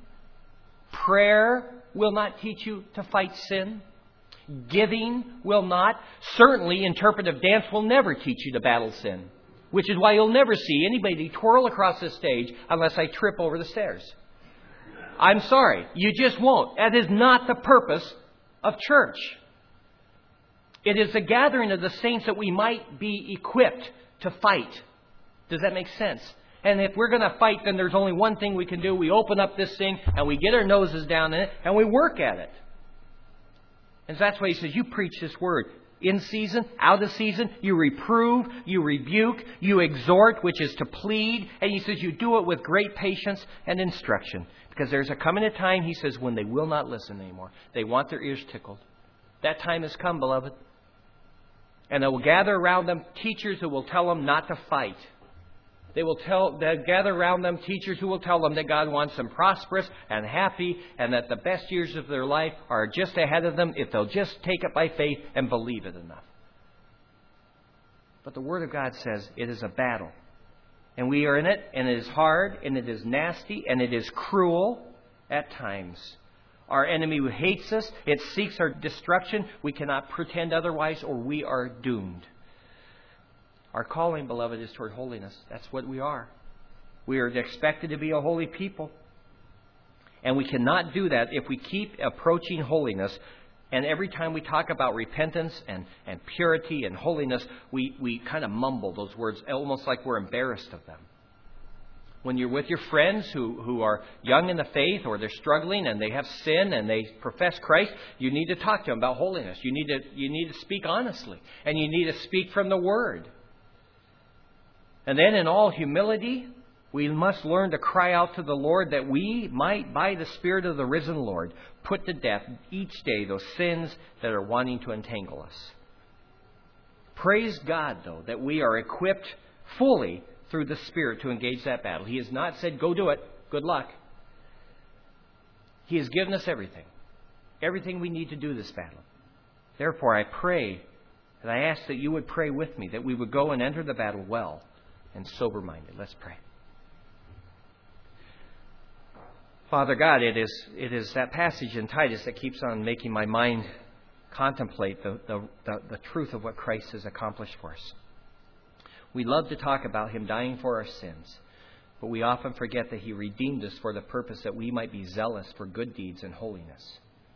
Prayer will not teach you to fight sin. Giving will not. Certainly, interpretive dance will never teach you to battle sin. Which is why you'll never see anybody twirl across the stage unless I trip over the stairs. I'm sorry. You just won't. That is not the purpose of church. It is the gathering of the saints that we might be equipped to fight. Does that make sense? And if we're going to fight, then there's only one thing we can do. We open up this thing and we get our noses down in it and we work at it. And that's why he says, you preach this Word. In season, out of season, you reprove, you rebuke, you exhort, which is to plead. And he says you do it with great patience and instruction. Because there's a coming a time, he says, when they will not listen anymore. They want their ears tickled. That time has come, beloved. And they will gather around them teachers who will tell them not to fight. They'll gather around them teachers who will tell them that God wants them prosperous and happy and that the best years of their life are just ahead of them if they'll just take it by faith and believe it enough. But the Word of God says it is a battle. And we are in it, and it is hard, and it is nasty, and it is cruel at times. Our enemy who hates us, it seeks our destruction. We cannot pretend otherwise, or we are doomed. Our calling, beloved, is toward holiness. That's what we are. We are expected to be a holy people. And we cannot do that if we keep approaching holiness. And every time we talk about repentance and purity and holiness, we kind of mumble those words almost like we're embarrassed of them. When you're with your friends who are young in the faith or they're struggling and they have sin and they profess Christ, you need to talk to them about holiness. You need to speak honestly. And you need to speak from the Word. And then in all humility, we must learn to cry out to the Lord that we might, by the Spirit of the risen Lord, put to death each day those sins that are wanting to entangle us. Praise God, though, that we are equipped fully through the Spirit to engage that battle. He has not said, go do it. Good luck. He has given us everything. Everything we need to do this battle. Therefore, I pray, and I ask that you would pray with me, that we would go and enter the battle well and sober-minded. Let's pray. Father God, it is that passage in Titus that keeps on making my mind contemplate the truth of what Christ has accomplished for us. We love to talk about Him dying for our sins, but we often forget that He redeemed us for the purpose that we might be zealous for good deeds and holiness.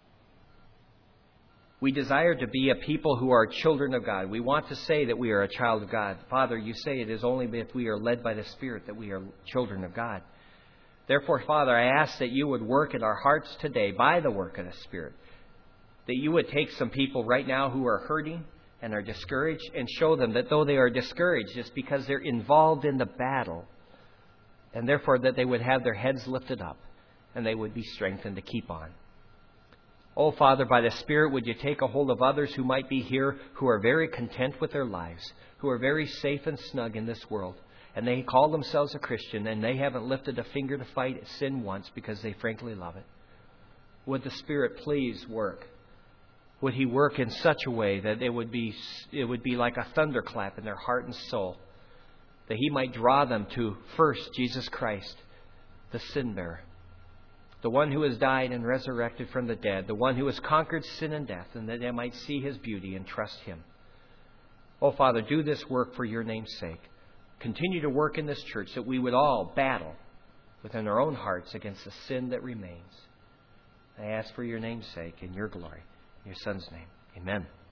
We desire to be a people who are children of God. We want to say that we are a child of God. Father, you say it is only if we are led by the Spirit that we are children of God. Therefore, Father, I ask that you would work in our hearts today by the work of the Spirit. That you would take some people right now who are hurting and are discouraged and show them that though they are discouraged, it's because they're involved in the battle. And therefore that they would have their heads lifted up and they would be strengthened to keep on. Oh, Father, by the Spirit, would you take a hold of others who might be here who are very content with their lives, who are very safe and snug in this world, and they call themselves a Christian and they haven't lifted a finger to fight sin once because they frankly love it. Would the Spirit please work? Would He work in such a way that it would be like a thunderclap in their heart and soul, that He might draw them to first Jesus Christ, the sin bearer, the one who has died and resurrected from the dead, the one who has conquered sin and death, and that they might see His beauty and trust Him. Oh, Father, do this work for your name's sake. Continue to work in this church that we would all battle within our own hearts against the sin that remains. I ask for your name's sake and your glory. In your Son's name. Amen.